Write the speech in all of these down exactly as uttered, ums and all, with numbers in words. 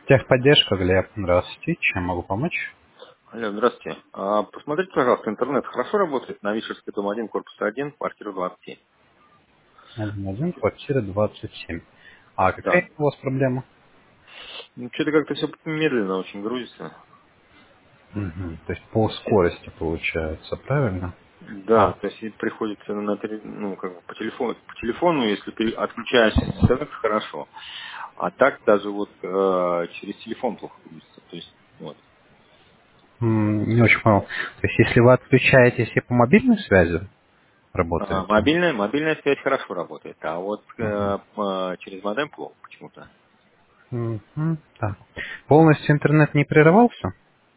Техподдержка, Глеб. Здравствуйте. Чем могу помочь? Алло, здравствуйте. А, посмотрите, пожалуйста, интернет хорошо работает на Вишерской, дом один, корпус один, квартира двадцать семь. один один, квартира двадцать семь. А Да. какая у вас проблема? Ну, что-то как-то все медленно очень грузится. Мгм. То есть по скорости получается, правильно? Да, А, то есть и приходится на, теле- ну, как бы по телефону, по телефону, если пере- отключаешь интернет, хорошо. А так даже вот э, через телефон плохо грузится. То есть, вот. м, не очень понял. То есть если вы отключаетесь и по мобильной связи А, работаете? мобильная, мобильная связь хорошо работает, а вот Мгм. э, по- через модем плохо почему-то. Мгм. Так. Полностью интернет не прерывался?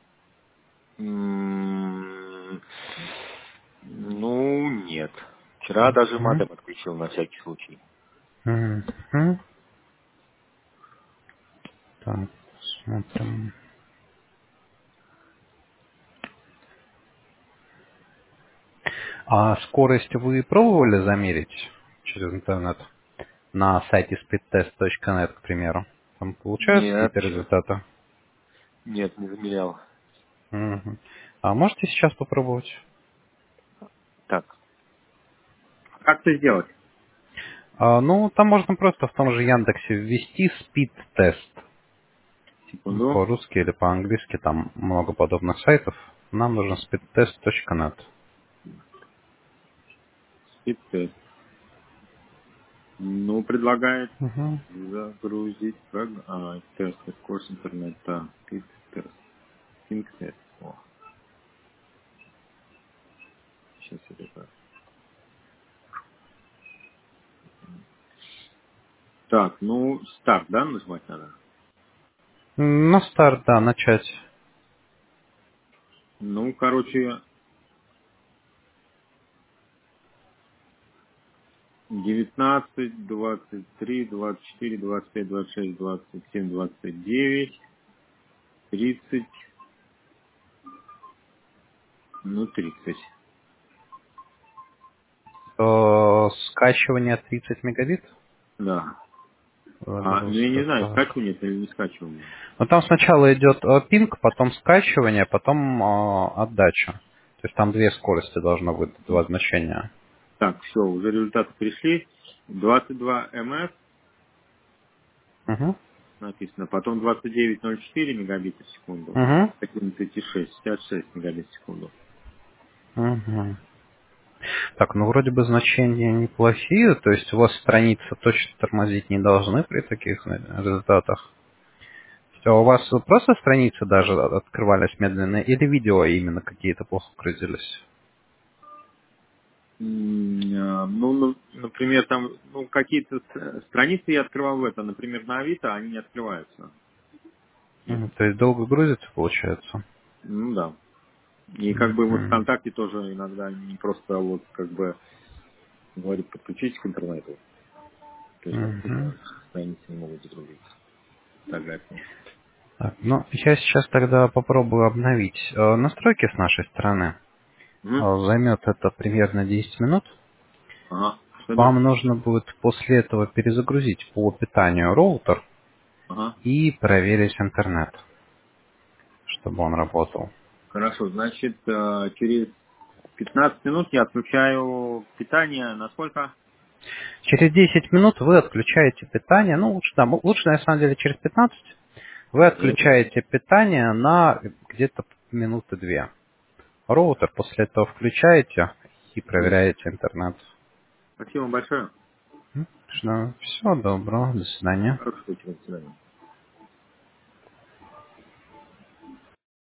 М, Ну, нет. Вчера даже Мгм. модем отключил на всякий случай. Мгм. Так, смотрим. А скорость вы пробовали замерить через интернет? На сайте speedtest точка нет, к примеру. Там получаются Нет, какие-то результаты? нет, не замерял. Мгм. А можете сейчас попробовать? Так, как это сделать? А, ну, там можно просто в том же Яндексе ввести speed test. Секунду. По-русски или по-английски, там много подобных сайтов. Нам нужен speedtest точка нет. Спид-тест. Ну, предлагает Угу. загрузить прог- а, тест, курс интернета. Спид-тест. Пинг-тест. О, сейчас я это. Так, ну, старт, да, нажимать надо? На старт, да, начать. Ну, короче, девятнадцать, двадцать три, двадцать четыре, двадцать пять, двадцать шесть, двадцать семь, двадцать девять, тридцать, ну, тридцать. Э, скачивание тридцать мегабит. Да. А, ну, я не Загрузка, знаю, так. скачивание это или не скачивание. Ну, там сначала идет э, пинг, потом скачивание, потом э, отдача. То есть там две скорости должно быть, два значения. Так, все, уже результаты пришли. двадцать два мс Угу. написано, потом двадцать девять ноль четыре мегабита в секунду, Угу. одиннадцать и шесть, шестьдесят шесть мегабит в секунду. Угу. Так, ну вроде бы значения неплохие, то есть у вас страницы точно тормозить не должны при таких э, результатах. А у вас просто страницы даже открывались медленно, или видео именно какие-то плохо грузились? М, а, Ну, ну, например, там ну, какие-то с- страницы я открывал в это, например, на Авито, они не открываются. Нет. Мгм. То есть долго грузится, получается? Ну да. И как бы вот Мгм. ВКонтакте тоже иногда не просто вот как бы говорит подключитесь к интернету. То есть Мгм. действительно страницы не могут загрузиться. Фотографии. Так, ну, я сейчас тогда попробую обновить э, настройки с нашей стороны. Мгм. Э, Займет это примерно десять минут. Ага. Что делать? Вам нужно будет после этого перезагрузить по питанию роутер Ага. и проверить интернет, чтобы он работал. Хорошо, значит, э, через пятнадцать минут я отключаю питание на сколько? Через десять минут вы отключаете питание, ну лучше, да, м- лучше на самом деле через пятнадцать вы Мгм. отключаете питание на где-то минуты две. Роутер после этого включаете и Мгм. проверяете интернет. Спасибо вам большое. Всего доброго, до свидания. Хорошего вечера. До свидания.